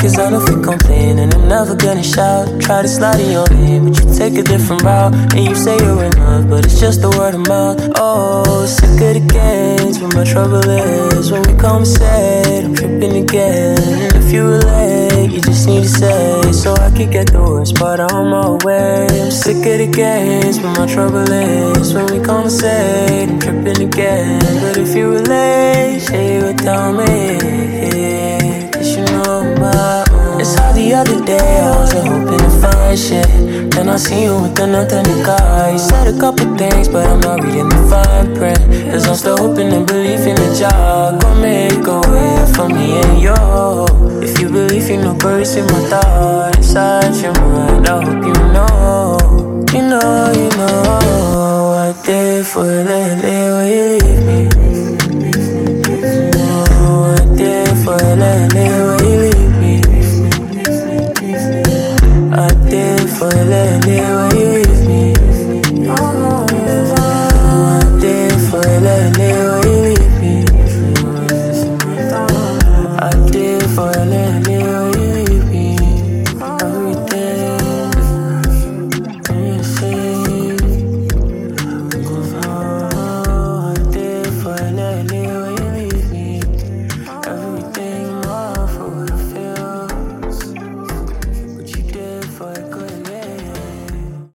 cause I don't feel complain. And I'm never gonna shout. Try to slide in your name, but you take a different route. And you say you're in love, but it's just a word of mouth. Oh, sick of the games, but my trouble is when we conversate, I'm tripping again. And if you relate, you just need to say, so I can get the worst part on my way. I'm sick of the games, but my trouble is when we conversate, I'm tripping again. But if you relate, say it without me, cause you know my own. It's how the other day I was hoping to find shit. Then I see you with another nigga. You said a couple things, but I'm not reading the fine print. Cause I'm still hoping and believing that y'all gon' make a way for me and you. If you believe in no birds in my thoughts inside your mind, I hope you know. You know, I did for lately.